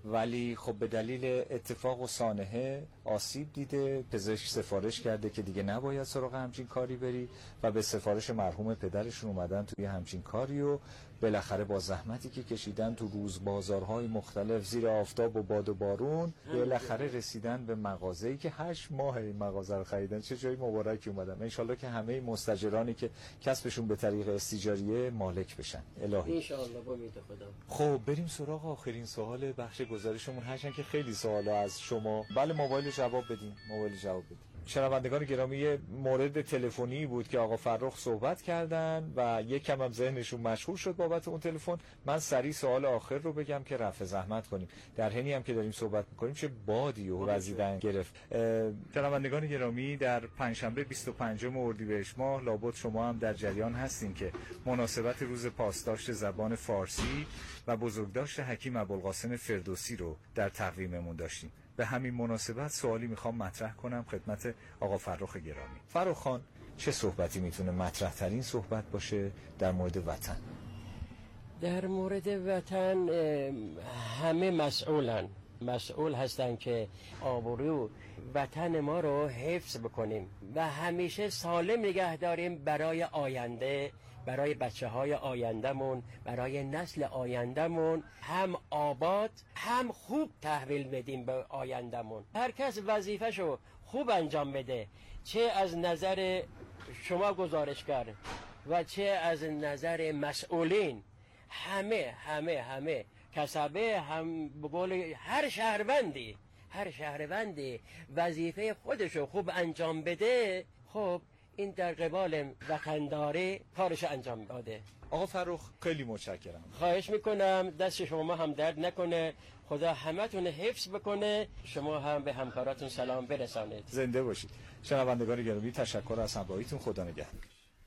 ولی خب به دلیل اتفاق و سانحه آسیب دیده، پزشک سفارش کرده که دیگه نباید سراغ همچین کاری بری و به سفارش مرحوم پدرشون اومدن توی همچین کاری و بالاخره با زحمتی که کشیدن تو روز بازارهای مختلف زیر آفتاب و باد و بارون بالاخره رسیدن به مغازه‌ای که 8 ماه این مغازه رو خریدن. چه جای مبارکی اومدن. ان شاءالله که همه مستاجرانی که کسبشون به طریق استیجاریه مالک بشن. الهی ان شاءالله با امید خدا. خب بریم سراغ آخرین سوال بخش گزارشمون، هرچند که خیلی سوالا از شما. بله موبایل جواب بدین. شنوندگان گرامی، مورد تلفنی بود که آقا فرخ صحبت کردن و یکم هم ذهنشون مشغول شد بابت اون تلفن. من سریع سوال آخر رو بگم که رفع زحمت کنیم، در حینی هم که داریم صحبت میکنیم چه بادی و وزیدن گرفت. شنوندگان گرامی، در پنجشنبه 25 اردیبهشت ماه لابد شما هم در جریان هستین که مناسبت روز پاسداشت زبان فارسی و بزرگداشت حکیم ابوالقاسم فردوسی رو در تقویممون داشتیم. به همین مناسبت سوالی میخوام مطرح کنم خدمت آقا فرخ گرامی. فرخ خان، چه صحبتی میتونه مطرح ترین صحبت باشه در مورد وطن؟ در مورد وطن همه مسئول هستن که آبرو وطن ما رو حفظ بکنیم و همیشه سالم نگه داریم برای آینده، برای بچه های آیندهمون، برای نسل آیندهمون، هم آباد هم خوب تحویل بدیم به آیندهمون. هر کس وظیفه‌شو خوب انجام بده، چه از نظر شما گزارشگر و چه از نظر مسئولین. همه کسبه هم به قول هر شهروندی وظیفه خودشو خوب انجام بده، خب این در قبال وطنداری کارش انجام داده. آقا فرخ خیلی متشکرم. خواهش میکنم، دست شما هم درد نکنه، خدا همتون حفظ بکنه، شما هم به همکاراتون سلام برسانید. زنده باشید. شنوندگان گرامی، تشکر از همراهیتون. خدا نگهدار.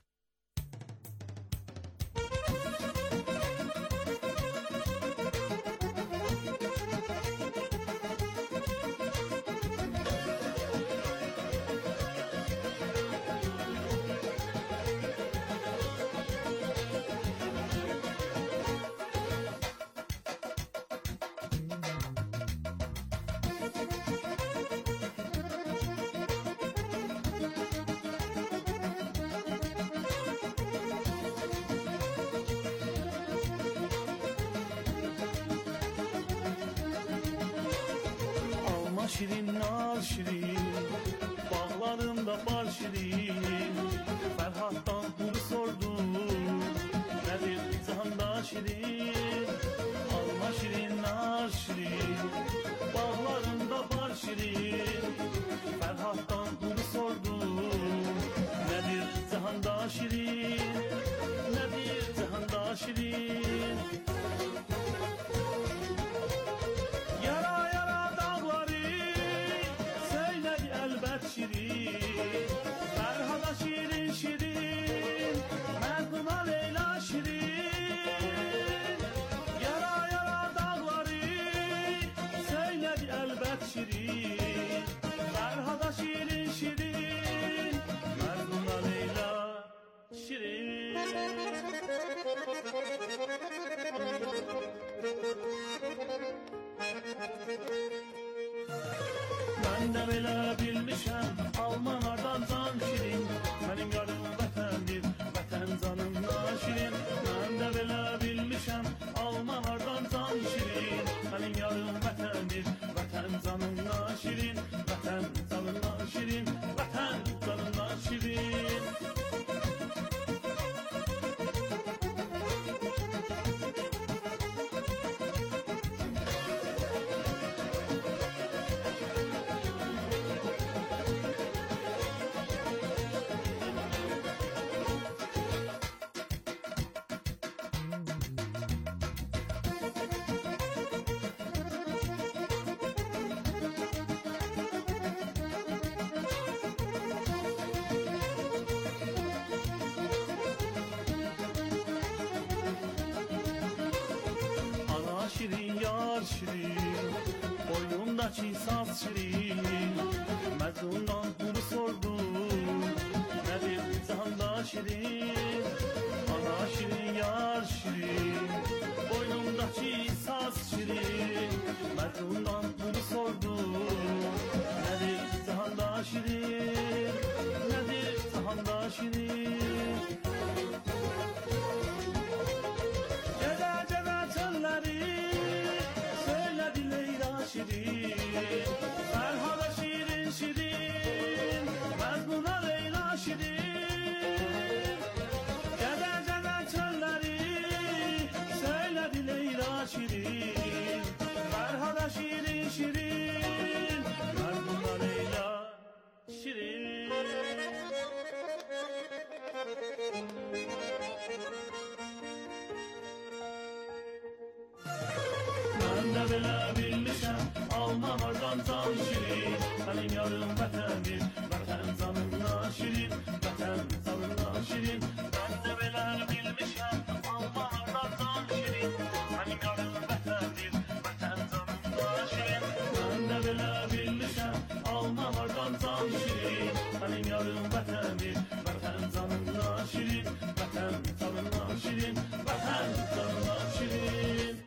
şirin naz şirin, bağlarında bal şirin. Ferhat'tan bunu sordum, nedir cihanda şirin? Alma şirin naz şirin, bağlarında bal şirin. Ferhat'tan bunu sordum, nedir cihanda şirin? Nedir cihanda şirin? Ferhada şirin şirin, Merduna Leyla şirin. Yara yara dağları söyledi elbet şirin. Ferhada şirin şirin, Merduna Leyla şirin. Ben de belə bilmişəm, Almanlardan can şirin. Mənim yarım vətəndir, vətən canımdan şirin. Mən də belə bilmişəm, Almanlardan can şirin. Mənim yarım vətəndir, vətən canımdan şirin. Vətən canımdan şirin, vətən canımdan şirin. Şirin yar şirin, boynumdaki saz şirin. Mecnundan bunu sordum, nedir cihanda şirin? Ana şirin yar şirin, boynumdaki saz şirin. Aklımdan bunu sordum. Nedir cihanda şirin, nedir cihanda şirin? Cede cede çölleri söyledi Leyla şirin. Ferhada şirin şirin, mezmuna Leyla şirin. Cede cede çölleri söyledi Leyla şirin. Ferhada şirin şirin, mezmuna Leyla şirin. Ben de bile bilmişem Alman oradan can şirin. Benim yarım vatandir, vatan canımla şirin, vatan canımla şirin. Ben de bile bilmişem Alman oradan can şirin. Benim yarım vatandir, vatan canımla şirin. Ben de bile bilmişem Alman oradan can şirin. Benim yarım vatandir, vatan canımla şirin, vatan canımla şirin, vatan canımla şirin.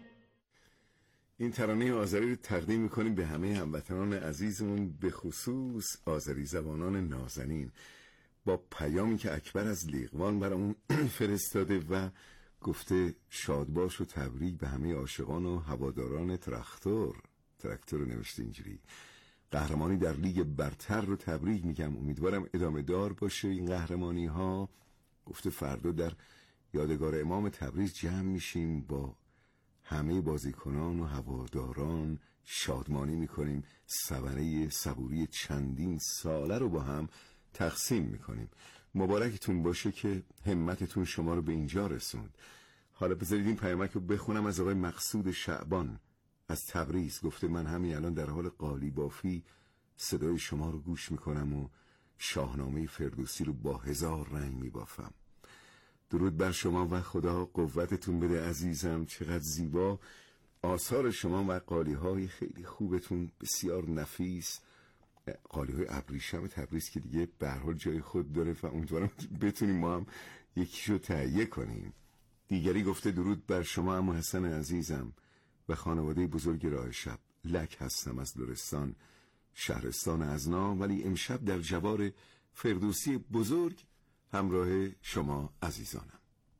این ترانه آذری رو تقدیم میکنیم به همه هموطنان عزیزمون، به خصوص آذری زبانان نازنین، با پیامی که اکبر از لیقوان برامون فرستاده و گفته شادباش و تبریک به همه عاشقان و هواداران تراکتور نوشته اینجوری. قهرمانی در لیگ برتر رو تبریک میگم، امیدوارم ادامه دار باشه این قهرمانی ها. گفته فردا در یادگار امام تبریز جمع میشیم، با همه بازیکنان و هواداران شادمانی میکنیم، ثمره صبوری چندین ساله رو با هم تقسیم میکنیم. مبارکتون باشه که همتتون شما رو به اینجا رسوند. حالا بذارید این پیامک رو بخونم از آقای مقصود شعبان از تبریز. گفته من همین الان در حال قالی بافی صدای شما رو گوش میکنم و شاهنامه فردوسی رو با 1000 رنگ میبافم. درود بر شما و خدا قوتتون بده عزیزم. چقدر زیبا آثار شما و قالی‌های خیلی خوبتون، بسیار نفیس. قالی‌های ابریشم تبریز که دیگه به هر حال جای خود داره و امیدوارم بتونیم ما هم یکیشو تهیه کنیم. دیگری گفته درود بر شما عمو حسن عزیزم و خانواده بزرگ راه شب. لک هستم از لرستان شهرستان ازنا، ولی امشب در جوار فردوسی بزرگ همراه شما عزیزانم.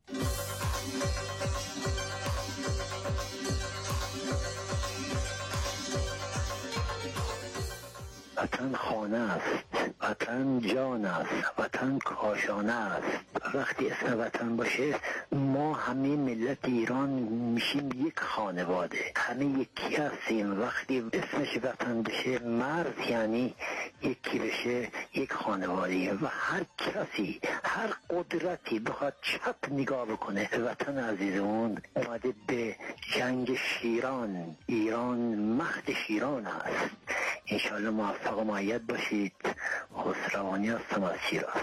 وطن خانه است، وطن جان است، وطن کاشانه است. وقتی اسم وطن باشه ما همه ملت ایران میشیم یک خانواده، همه یکی هستیم. وقتی اسمش وطن بشه مرد یعنی یکی بشه یک خانواده و هر کسی هر قدرتی بخواد چپ نگاه بکنه وطن عزیزمون اومده به جنگ شیران. ایران مهد شیران است. انشالله موفق و مؤید باشید. خسروانی هستم از شیراز.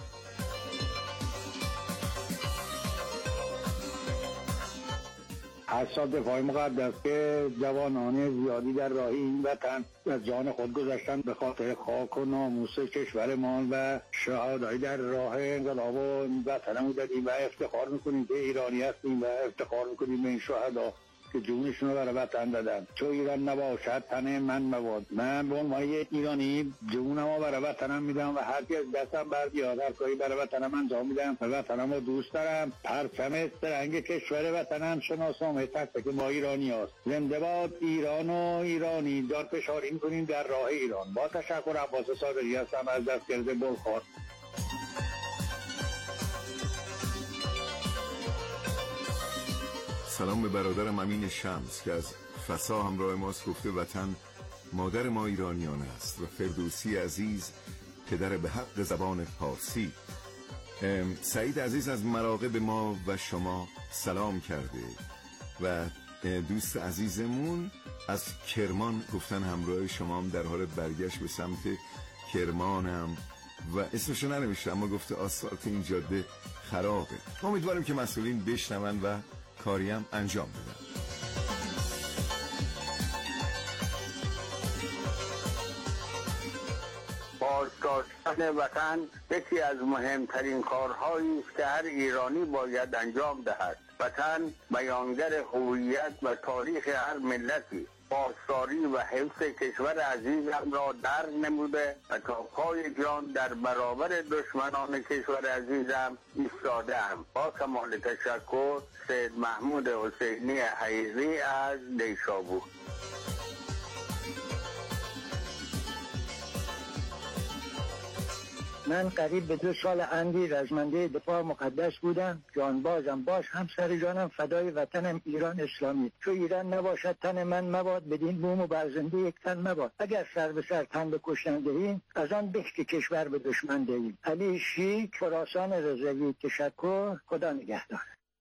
اساتید دفاع مقدس که جوانان زیادی در راه این وطن از جان خود گذاشتن به خاطر خاک و ناموس کشورمان و شهادای در راه انقلاب و وطنمون دادیم و افتخار میکنیم به ایرانی هستیم و افتخار میکنیم به این شهدا که جونشون رو برای وطن دادن. چو ایران نباشد تن من مباد. من به عنوان یک ایرانی جونم رو برای وطنم میدم و هر کی از دستم بردیاد هر کاری برای وطنم انجام میدم و وطنم رو دوست دارم. پرچم سرنگ کشور وطنم شناسام تک تک ما ایرانی هست. زنده باد ایران و ایرانی. جان فشاری میکنیم در راه ایران. با تشکر عباس صادقی هستم از دستگرد بلخار. سلام به برادرم امین شمس که از فسا همراه ماست. گفته وطن مادر ما ایرانیان است و فردوسی عزیز پدر به حق زبان فارسی. سعید عزیز از مراغب ما و شما سلام کرده و دوست عزیزمون از کرمان گفتن همراه شما هم در حال برگشت به سمت کرمانم و اسمشو ننوشته اما گفته آسفالت این جاده خرابه. امیدواریم که مسئولین بشنون و کاریم انجام بدن. بازداشتن وطن یکی از مهمترین کارهایی است که هر ایرانی باید انجام دهد. وطن بیانگر هویت و تاریخ هر ملتی. پاسداری و حفظ کشور عزیزم را در نموده و تا پای جان در برابر دشمنان کشور عزیزم ایستاده‌ام. با کمال تشکر، سید محمود حسینی حیری از نیشابور. من قریب به 2 سال اندی رزمنده دفاع مقدس بودم. جانبازم، باز هم سر جانم فدای وطنم ایران اسلامی. چو ایران نباشد تن من مباد، بدین بوم و برزنده یک تن مباد. اگر سر به سر تن به کشتن دهیم، از آن به که کشور به دشمن دهیم. علی شیک، خراسان رضوی. تشکر، خدا نگهدار.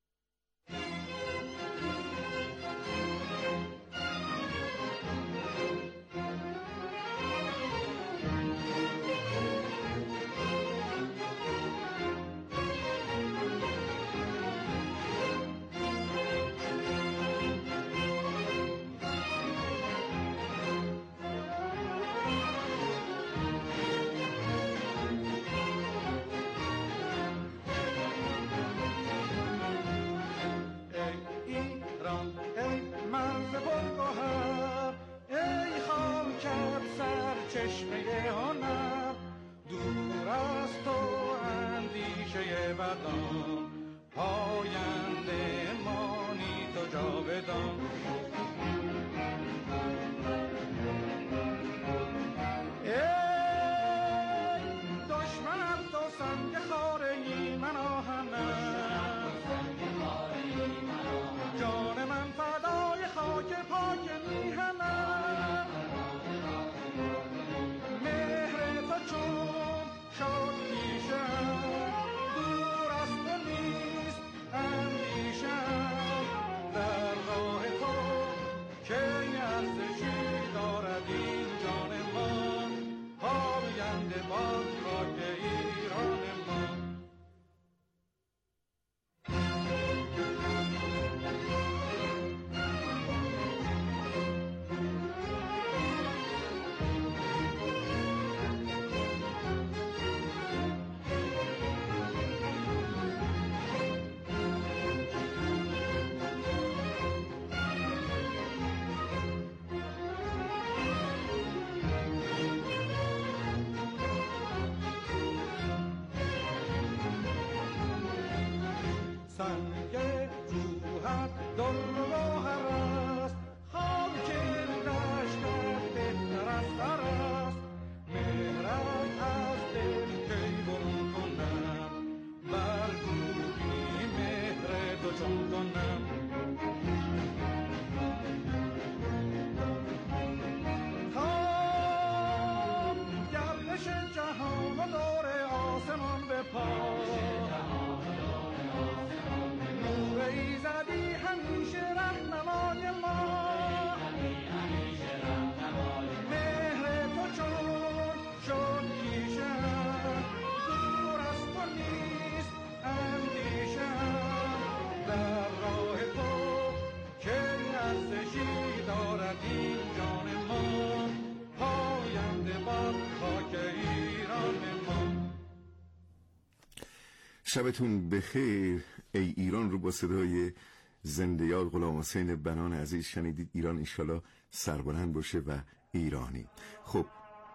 شبتون بخیر. ای ایران رو با صدای زنده یاد غلام حسین بنان عزیز شنیدید. ایران انشالله سربلند باشه و ایرانی. خب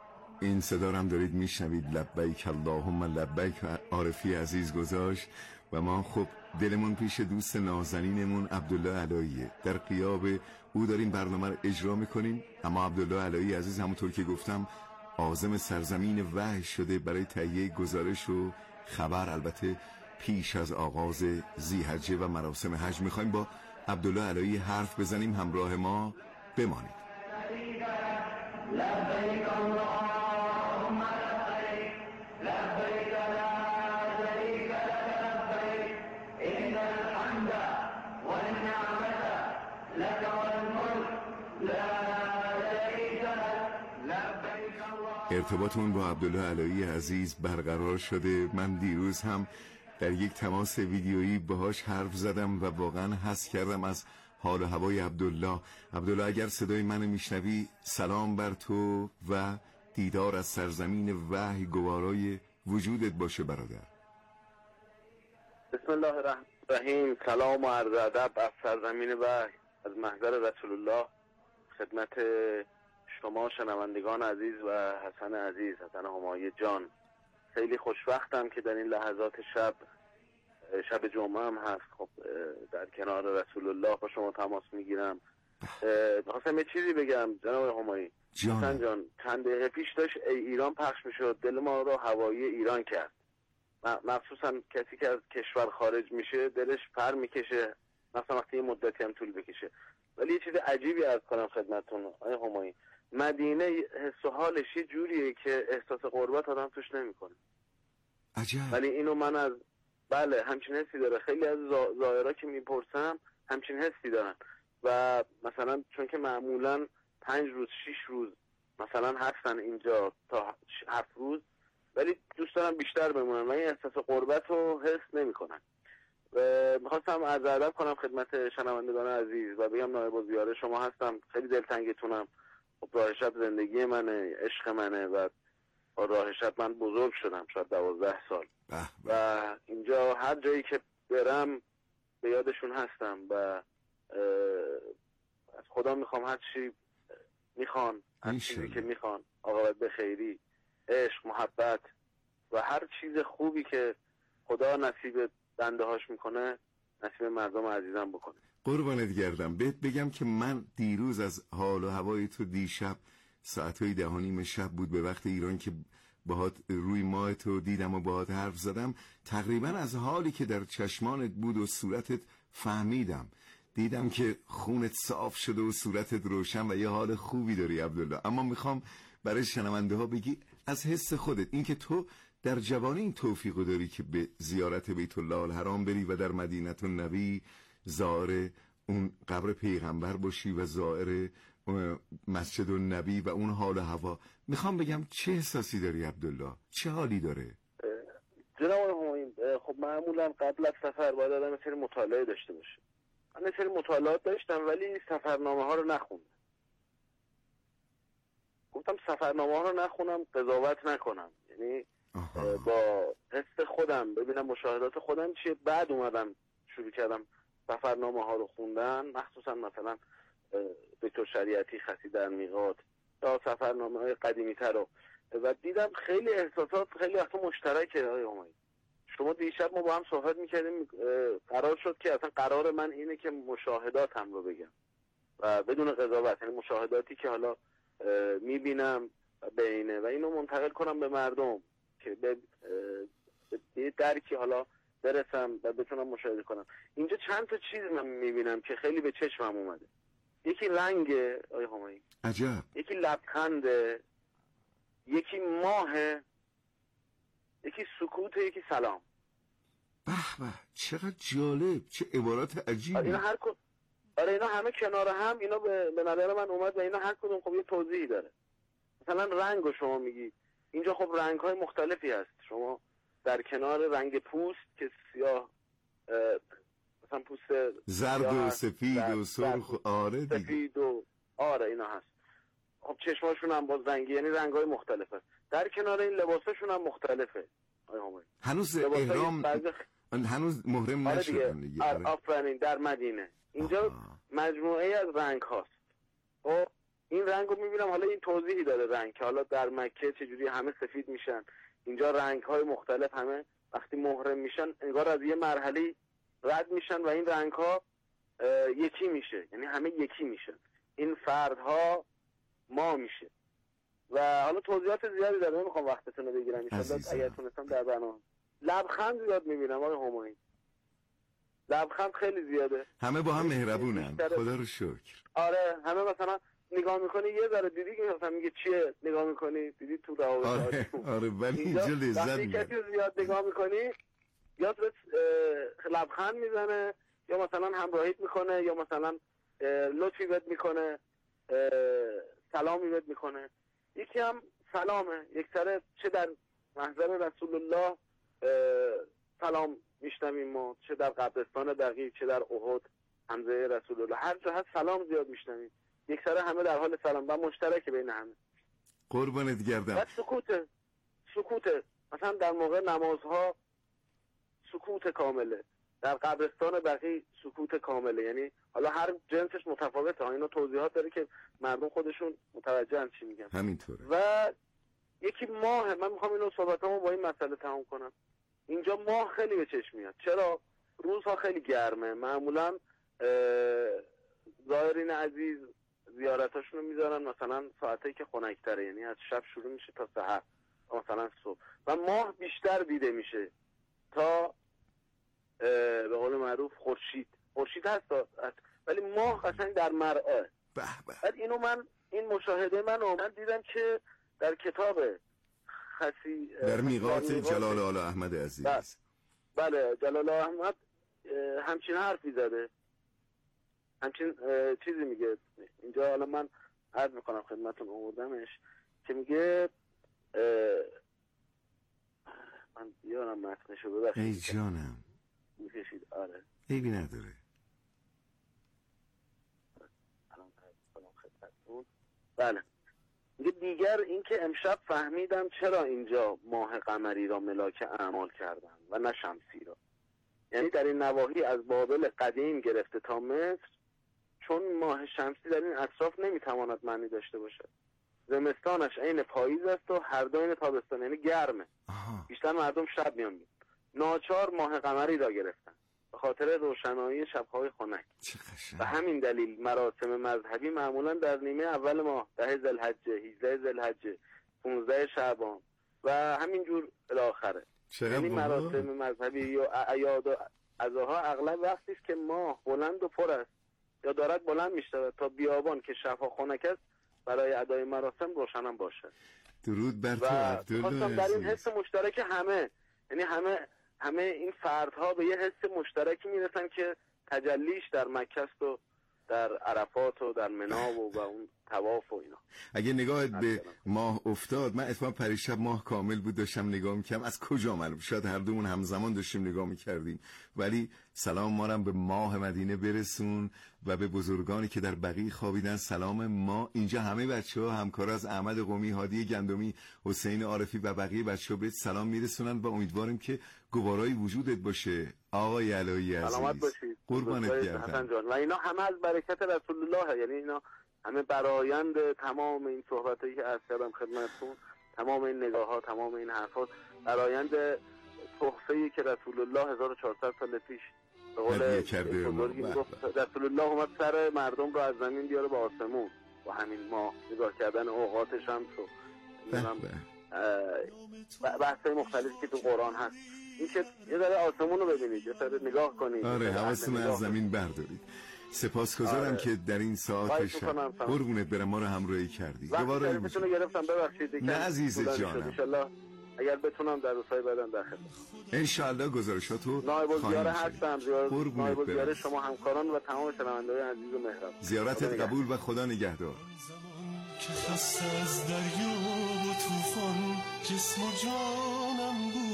این صدا رو هم دارید میشنوید. لبیک اللهم لبیک عارفی عزیز گذاشت و ما خب دلمون پیش دوست نازنینمون عبدالله علاییه. در غیاب او داریم برنامه رو اجرا میکنیم. اما عبدالله علایی عزیز همونطور که گفتم عازم سرزمین وحی شده برای تهیه گزارش و خبر، البته پیش از آغاز ذی‌حجه و مراسم حج. میخوایم با عبدالله علایی حرف بزنیم. همراه ما بمانید. لبیک اللهم لبیک لبیک لا شریک لک لبیک ان الحمد والنعمة لك والملك لا شریک لک لبیک اللهم. ارتباطمون با عبدالله علایی عزیز برقرار شده. من دیروز هم در یک تماس ویدیویی باهاش حرف زدم و واقعا حس کردم از حال و هوای عبدالله. عبدالله اگر صدای منو میشنوی، سلام بر تو و دیدار از سرزمین وحی گوارای وجودت باشه برادر. بسم الله الرحمن الرحیم. سلام و عرض ادب از سرزمین وحی، از محضر رسول الله خدمت شما شنوندگان عزیز و حسن عزیز، حسن همایی جان. خیلی خوشوقتم که در این لحظات شب جمعه هم هست، خب در کنار رسول الله با شما تماس میگیرم. می‌خواستم یه چیزی بگم جناب همایی. حسن جان چند دقیقه پیش داشت ای ایران پخش میشد، دل ما رو هوایی ایران کرد. مخصوصا کسی که از کشور خارج میشه دلش پر میکشه، مثلا وقتی یه مدتی هم طول بکشه. ولی یه چیز عجیبی عرض کنم خدمتتون آقای همایی، مدینه حس و حالش یه جوریه که احساس غربت آدم توش نمیکنه. عجب. ولی اینو من از بله همچین حسی داره. خیلی از زائرا که میپرسم همچین حسی دارن و مثلا چون که معمولا 5 روز 6 روز مثلا هستن اینجا تا 7 روز، ولی دوست دارم بیشتر بمونن و این احساس غربت رو حس نمیکنن. میخواستم از ادب کنم خدمت شنوندگان عزیز و بگم نایب الزیاره شما هستم، خیلی دلتنگتونم. خب راه شب زندگی منه، عشق منه و با راه شب من بزرگ شدم، شاید 12 سال و اینجا هر جایی که برم به یادشون هستم و از خدا میخوام هر چی میخوان، هر چیزی که میخوان، عاقبت به خیری، عشق، محبت و هر چیز خوبی که خدا نصیب بنده هاش میکنه نصیب مردم عزیزم بکنه. قربانت گردم. بهت بگم که من دیروز از حال و هوای تو دیشب ساعتهای 10:30 شب بود به وقت ایران که باهات روی ماه تو دیدم و باهات حرف زدم، تقریبا از حالی که در چشمانت بود و صورتت فهمیدم. دیدم که خونت صاف شده و صورتت روشن و یه حال خوبی داری عبدالله. اما میخوام برای شنونده ها بگی از حس خودت، این که تو در جوانی این توفیقو داری که به زیارت بیت الله الحرام بری و در مدینه النبی زائر اون قبر پیغمبر باشی و زائر مسجد النبی و اون حال و هوا. میخوام بگم چه احساسی داری عبدالله؟ چه حالی داره؟ جناب همایون خب معمولا قبل از سفر باید آدم سری مطالعه داشته باشه. من سری مطالعات داشتم ولی سفرنامه ها رو نخوندم. گفتم سفرنامه ها رو نخونم، قضاوت نکنم، یعنی با حس خودم ببینم مشاهدات خودم چیه. بعد اومدم شروع کردم سفرنامه ها رو خوندن، مخصوصا مثلا دکتر شریعتی خسی در میقات یا سفرنامه های قدیمی تر رو و دیدم خیلی احساسات خیلی وقتا مشترکه. آقای همایی شما دیشب ما با هم صحبت میکردیم، قرار شد که اصلا قرار من اینه که مشاهداتم رو بگم و بدون قضاوت، یعنی مشاهداتی که حالا میبینم بینه و اینو منتقل کنم به مردم که به درکی حالا برسم و بتونم مشاهده کنم. اینجا چند تا چیز من میبینم که خیلی به چشمم اومده. یکی رنگه آقای همایی، عجب. یکی لبخنده، یکی ماهه، یکی سکوته، یکی سلام. به به چقدر جالب، چه عبارات عجیبی. اینا همه کنار هم، اینا به نظر من اومد و اینا هر کدوم خب یه توضیحی داره. مثلا رنگو شما میگی، اینجا خب رنگ‌های مختلفی هست. شما در کنار رنگ پوست که سیاه، مثلا پوست زرد و سفید و سرخ، آره دیگه، سفید و آره اینا هست. خب چشماشون هم باز رنگی، یعنی رنگ‌های مختلف هست. در کنار این لباساشون هم مختلفه. هنوز احرام هنوز محرم نشدن دیگه. آفرین. در مدینه اینجا مجموعه از رنگ هاست. خب این رنگ رو میبینم، حالا این توضیحی داره رنگ که حالا در مکه چجوری همه سفید میشن، اینجا رنگ های مختلف همه وقتی محرم میشن انگار از یه مرحله رد میشن و این رنگ ها یکی میشه، یعنی همه یکی میشن، این فردها ما میشه و حالا توضیحات زیادی داره، نمیخوام وقتتون رو بگیرم ان شاءالله اگر تونستم در برنامه. لبخند زیاد میبینم آقای همایی، لبخند خیلی زیاده، همه با هم مهربونن، خدا رو شکر. آره همه مثلا نگاه میکنی یه ذره دیدی که مثلا میگه چیه، نگاه میکنی دیدی تو روابط. آره ولی اینجا لذت میبری. وقتی کسی زیاد نگاه میکنی یا تو لبخند میزنه یا مثلا همراهیت میکنه یا مثلا لطفی بهت میکنه، سلامی بهت میکنه. یکی هم سلامه، یک سره چه در محضر رسول الله سلام میشنویم ما، چه در قبرستان بقیع، چه در احد حمزه رسول الله، هر جا هست سلام زیاد میشنویم. یک سره همه در حال سلام و مشترک بین همه. قربانت گردم. و سکوته مثلا در موقع نمازها سکوت کامله. در قبرستان بقیه سکوت کامله. یعنی حالا هر جنسش متفاوته، اینا توضیحات داره که مردم خودشون متوجهن چی میگن. همینطوره. و یکی ماه، من میخوام اینو صحبتامو با این مسئله تمام کنم. اینجا ماه خیلی به چشم میاد. چرا؟ روزها خیلی گرمه، معمولا زائرین عزیز زیارتاشونو میذارن مثلا ساعتی که خنک‌تره، یعنی از شب شروع میشه تا سحر مثلا صبح، و ماه بیشتر دیده میشه تا به قول معروف خورشید هست ولی ماه قشنگ در مرعاه. بعد اینو من این مشاهده من دیدم که در کتاب خسی در میقات جلال آل احمد عزیز، بله جلال احمد همچین حرفی زده، همچین چیزی میگه اینجا. حالا من عرض میکنم خدمتون، آوردمش که میگه من بیارم متنشو، ببخشید. ای جانم میکشید. آره عیبی نداره. بله میگه دیگر اینکه امشب فهمیدم چرا اینجا ماه قمری را ملاک اعمال کردن و نه شمسی را. یعنی در این نواحی از بابل قدیم گرفته تا مصر، چون ماه شمسی در این اطراف نمیتواند معنی داشته باشد. زمستانش عین پاییز است و هر دو عین تابستان، یعنی گرمه. بیشتر مردم شب میان. ناچار ماه قمری را گرفتن به خاطر روشنایی شب‌های خنک. و همین دلیل مراسم مذهبی معمولا در نیمه اول ماه، 10 ذوالحجه، 18 ذوالحجه، 15 شعبان و همینجور الی آخره. یعنی مراسم مذهبی یا اعیاد و عزاها اغلب وقتی است که ماه بلند و پر است یا دارد بلند میشود تا بیابان که شب‌ها خنک است برای ادای مراسم روشنم باشد. درود بر تو عبدالله. در این حس مشترک یعنی همه این فردها به یه حس مشترکی میرسن که تجلیش در مکه است و در عرفات و در منا و اون طواف و اینا. اگه نگاهت به ماه افتاد، من اتفاقا پریشب ماه کامل بود داشتم نگاه میکردم، از کجا معلوم، شاید هر دومون همزمان داشتیم نگاه میکردیم، ولی سلام ما رو به ماه مدینه برسون و به بزرگانی که در بقیع خوابیدن سلام ما. اینجا همه بچه‌ها همکار از احمد قمی، هادی گندمی، حسین عارفی و بقیه بچه‌ها به سلام میرسونن و امیدواریم که گوارای وجودت باشه آقای علایی عزیز. سلامت باشید. قربانت گردم. و اینا همه از برکت رسول الله، یعنی اینا همه برآیند تمام این صحبتایی که عرض کردم خدمتتون، تمام این نگاه‌ها، تمام این حرفات برآیند تحفه‌ای که رسول الله 1400 سال پیش به قول بزرگی گفت رسول الله اومد سر مردم رو از زمین بیاره به آسمون با همین ماه نگاه کردن اوقات شمس و بحث‌های مختلفی که تو قرآن هست. این که یه ذره آسمون رو ببینید، یه ذره نگاه کنید. آره حواستون از زمین بردارید. سپاسگزارم که در این ساعت شب قربونت برم ما رو همراهی کردی. دوباره میتونه گرفتم، ببخشید. نه عزیز جانم. ان شاءالله اگر بتونم در روزهای بعدم داخل. ان شاءالله گزارشاتو نایب الزیاره هستم. نایب الزیاره شما همکاران و تمام شنونده‌های عزیز و مهربان. زیارتت قبول و خدا نگهدار. که خسته از دریا و طوفان جسم و جانم بود.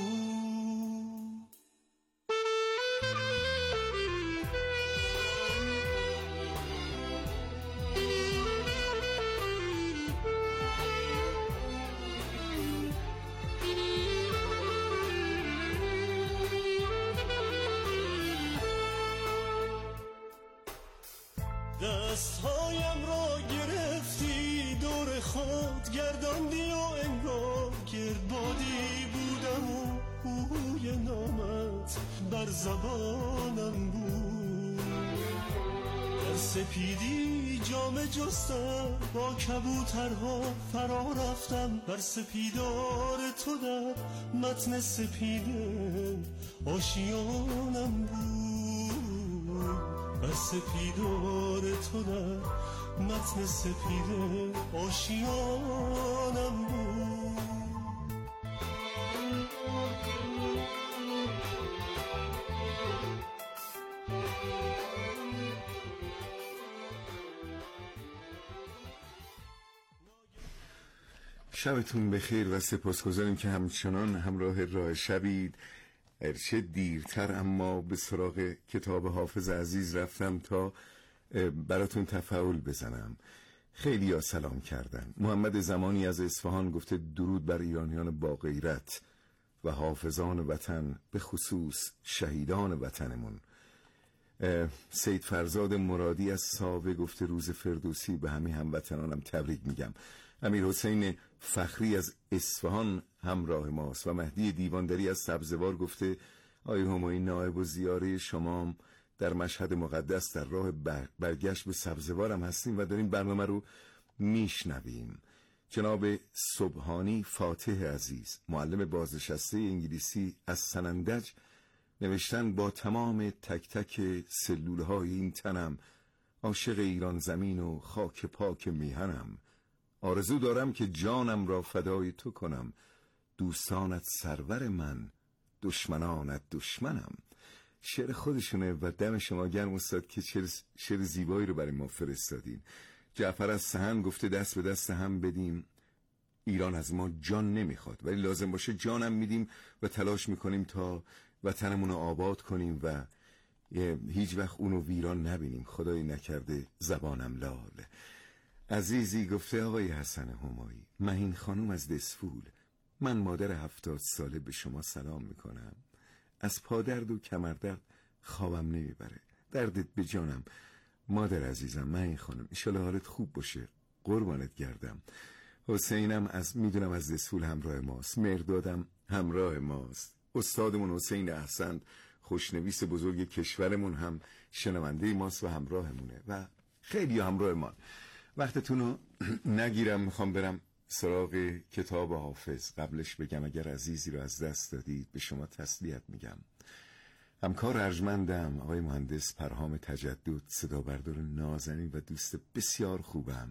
دستهایم را گرفتی دور خود گرداندی و انگار گردبادی بودم و بوی نامت بر زبانم بود. در سپیدی جام جستم با کبوترها فرا رفتم، بر سپیدار تو در متن سپیده آشیانم بود. بر سپیدار تو در متن سپیده آشیانم بود. شبتون بخیر و سپاسگزاریم که همچنان همراه راه شبید. ارچه دیرتر اما به سراغ کتاب حافظ عزیز رفتم تا براتون تفاعل بزنم. خیلی ها سلام کردن. محمد زمانی از اصفهان گفته درود بر ایرانیان با غیرت. و حافظان وطن، به خصوص شهیدان وطنمون. سید فرزاد مرادی از ساوه گفته روز فردوسی به همه هموطنانم تبریک میگم. امیر حسین فخری از اصفهان همراه ماست و مهدی دیواندری از سبزوار گفته آقای همایی، نائب و زیاره شما در مشهد مقدس در راه برگشت به سبزوار هم هستیم و داریم برنامه رو میشنویم. جناب صبحانی فاتح عزیز، معلم بازنشسته انگلیسی از سنندج، نوشتن با تمام تک تک سلولهای این تنم عاشق ایران زمین و خاک پاک میهنم. آرزو دارم که جانم را فدای تو کنم، دوستانت سرور من، دشمنانت دشمنم. شعر خودشونه و دم شما گرم استاد که شعر زیبایی رو برای ما فرستادین. جعفر از سهن گفته دست به دست هم بدیم، ایران از ما جان نمیخواد ولی لازم باشه جانم میدیم و تلاش میکنیم تا وطنمون رو آباد کنیم و هیچ وقت اونو ویران نبینیم، خدایی نکرده زبانم لال. عزیزی گفته آقای حسن همایی، مهین خانوم از دسفول، من مادر 70 ساله به شما سلام میکنم. از پادرد و کمردرد خوابم نمیبره، دردت به جانم مادر عزیزم. مهین خانم انشالله حالت خوب باشه، قربانت گردم. حسینم میدونم از دسفول همراه ماست، مردادم همراه ماست. استادمون حسین احسن خوشنویس بزرگ کشورمون هم شنونده ماست و همراهمونه و خیلی همراه ما. وقتتون رو نگیرم، میخوام برم سراغ کتاب حافظ. قبلش بگم اگر عزیزی رو از دست دادید به شما تسلیت میگم. همکار ارجمندم آقای مهندس پرهام تجدد، صدا بردار نازنین و دوست بسیار خوبم،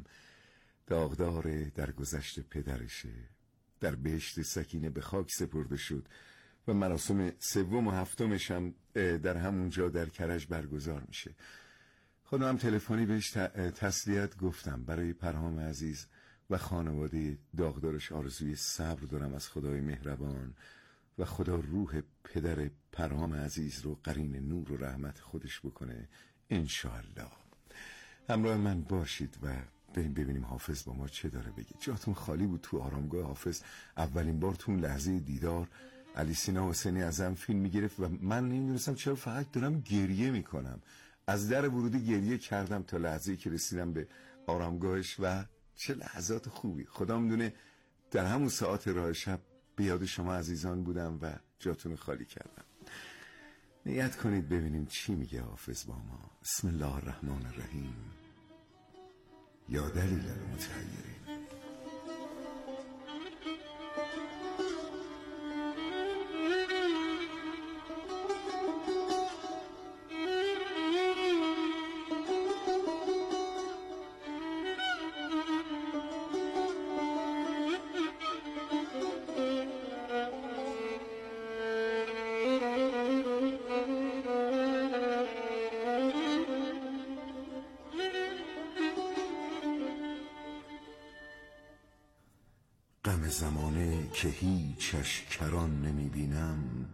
داغدار در گذشت پدرشه، در بهشت سکینه به خاک سپرده شد و مراسم سوم و هفتمش هم در همونجا در کرج برگزار میشه. خودم تلفنی بهش تسلیت گفتم. برای پرهام عزیز و خانواده داغدارش آرزوی صبر دارم از خدای مهربان و خدا روح پدر پرهام عزیز رو قرین نور و رحمت خودش بکنه انشاءالله. همراه من باشید و بریم ببینیم حافظ با ما چه داره بگه. جاتون خالی بود تو آرامگاه حافظ. اولین بار تو لحظه دیدار علی سینا حسینی ازم فیلم میگرفت و من نمیدونستم چرا فقط دارم گریه میکنم. از در ورودی گریه کردم تا لحظه‌ای که رسیدم به آرامگاهش و چه لحظات خوبی. خدا میدونه در همون ساعت راه شب به یاد شما عزیزان بودم و جاتون خالی کردم. نیت کنید ببینیم چی میگه حافظ با ما. بسم الله الرحمن الرحیم. یا دلیل المتحیرین. غم زمانه که هیچش کران نمی بینم،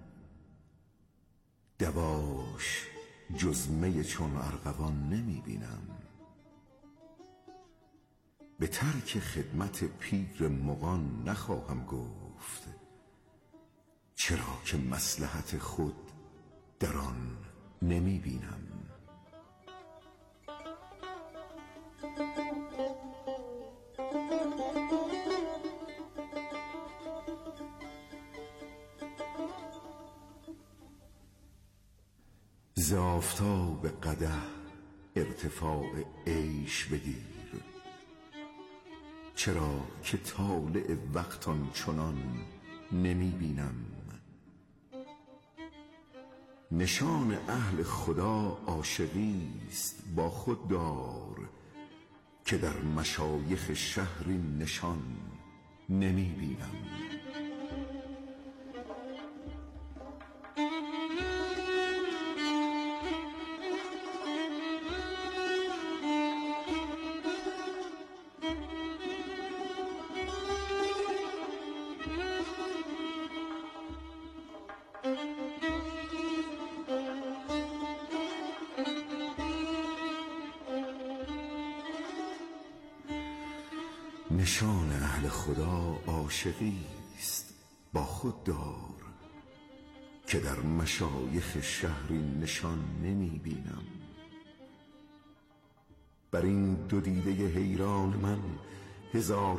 دواش جز می چون ارغوان نمی بینم. به ترک خدمت پیر مغان نخواهم گفت، چرا که مصلحت خود در آن نمی بینم. ز آفتاب قدح ارتفاع عیش بگیر، چرا که طالع وقت آنچنان نمی بینم. نشان اهل خدا عاشقی است با خود دار، که در مشایخ شهر این نشان نمی بینم. نشان اهل خدا عاشقی است با خود دار که در مشایخ شهری نشان نمی بینم. بر این دو دیده حیران من هزار